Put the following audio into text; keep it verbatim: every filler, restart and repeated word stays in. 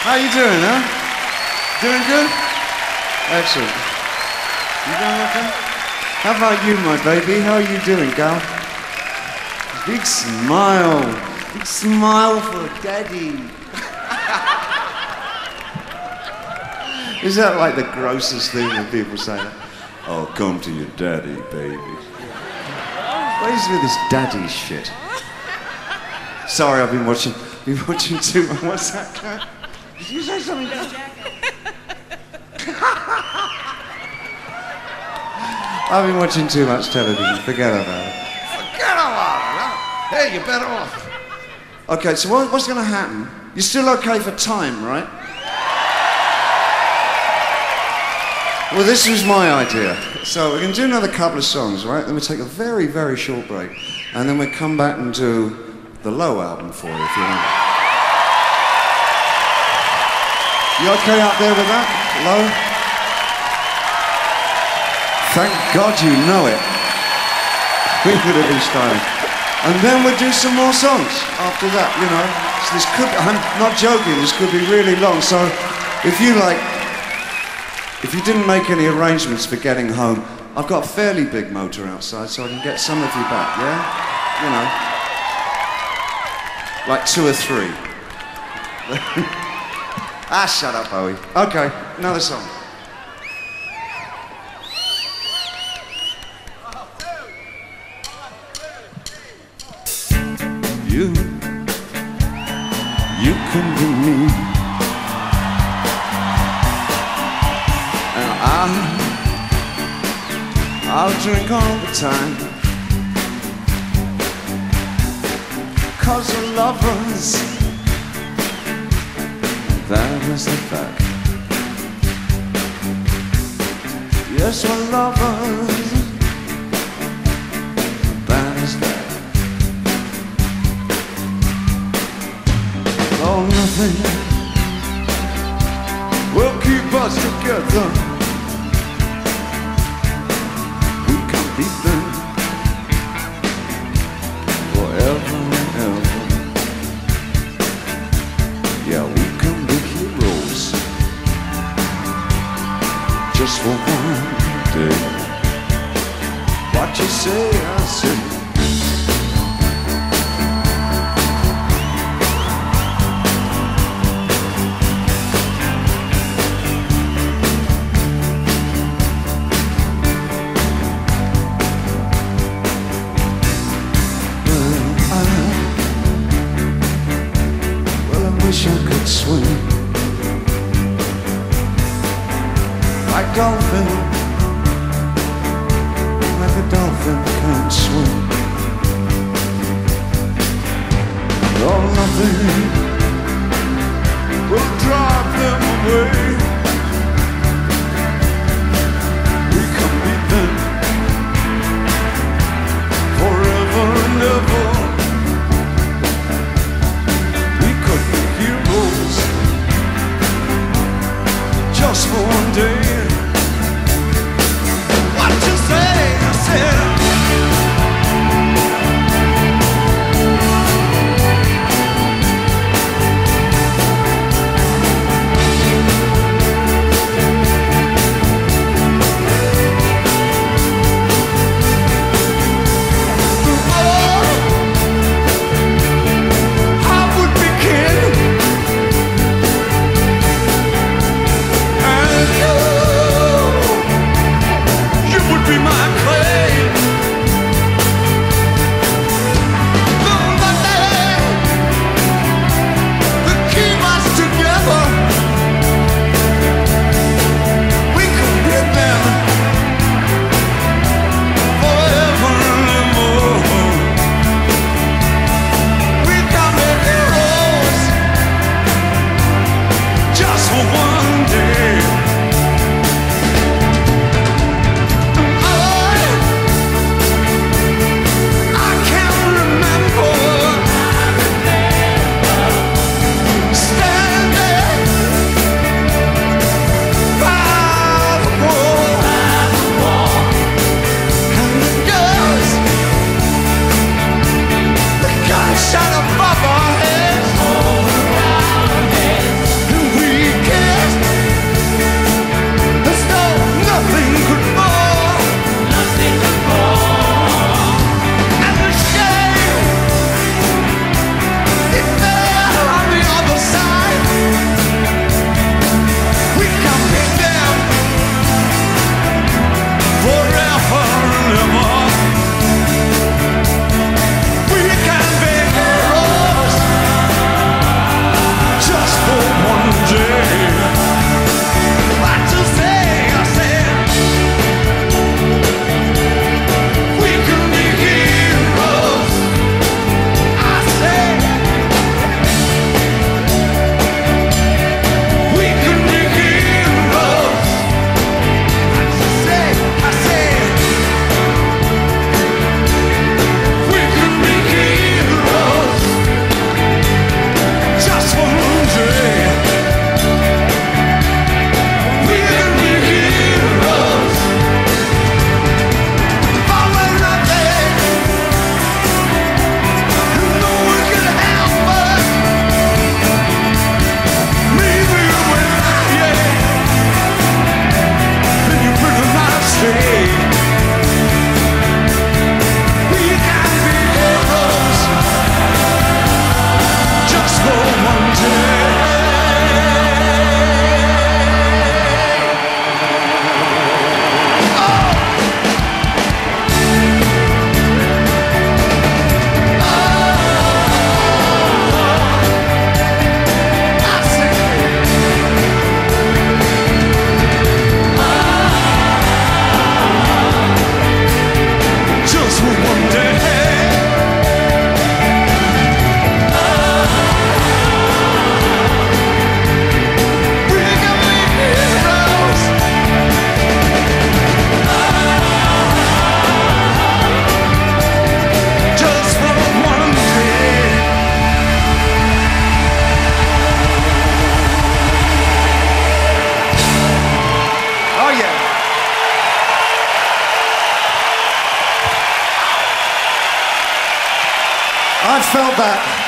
How you doing, huh? Doing good? Excellent. You doing okay? How about you, my baby? How are you doing, gal? Big smile. Big smile for daddy. Is that like the grossest thing when people say that? Oh, come to your daddy, baby. What is with this daddy shit? Sorry, I've been watching, been watching too much. What's that, Kat? Did you say something? I've been watching too much television. Forget about it. Forget about it, huh? Hey, you're better off. Okay, so what, what's going to happen? You're still okay for time, right? Well, this was my idea. So we're going to do another couple of songs, right? Then we'll take a very, very short break. And then we'll come back and do the Low album for you, if you want. You okay out there with that? Low? Thank God you know it. We could have been starting. And then we'll do some more songs after that, you know. So this could, I'm not joking, this could be really long. So if you like, if you didn't make any arrangements for getting home, I've got a fairly big motor outside, so I can get some of you back, yeah? You know. Like two or three. Ah, shut up, Bowie. Okay, another song. You, you can be me, and I, I'll drink all the time, 'cause we're lovers, that is the fact. Yes, we're lovers, that is that. Oh, nothing will keep us together. We can beat them forever and ever. Yeah, we can be heroes just for one day. What you say, I say. Wish I could swim like dolphin, like a dolphin can swim. Oh, nothing will drive them away. We can beat them forever and ever. Just for one day. What you say? I said. I've felt that.